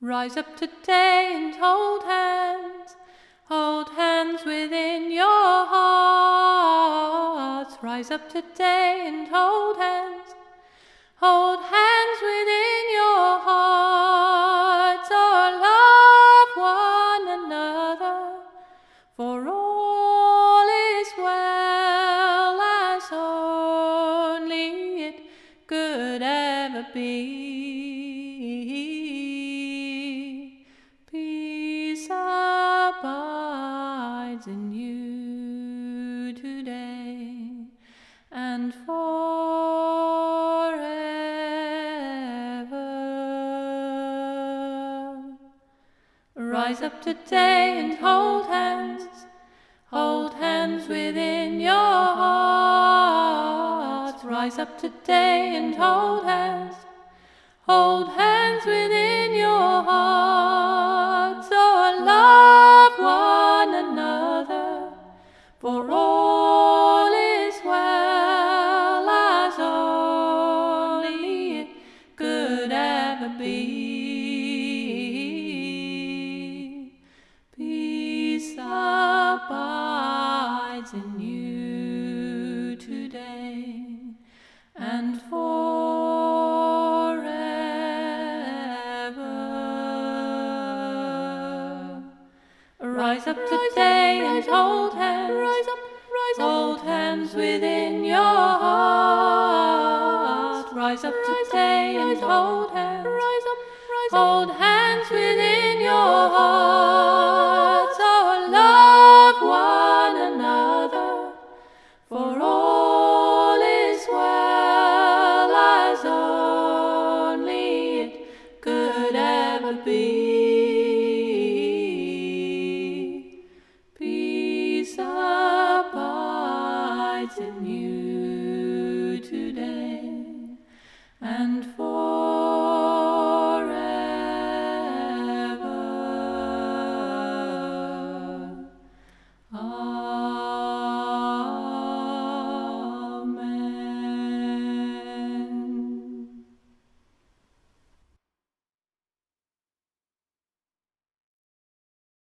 Rise up today and hold hands within your hearts. Rise up today and hold hands within your hearts. Oh, love one another, for all is well as only it could ever be. Peace abides in you today and forever. Rise up today and hold hands within your hearts. Rise up today and hold hands within your hearts. Oh, love one another, for all is well as only it could ever be. Peace abides in you today and forever. Rise up today and hold hands within your heart. Rise up today and hold hands within your heart. Oh, love one another, for all is well as only it could ever be.